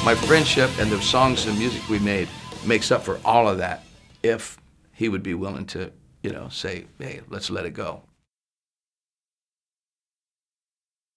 My friendship and the songs and music we made makes up for all of that if he would be willing to, say, hey, let's let it go.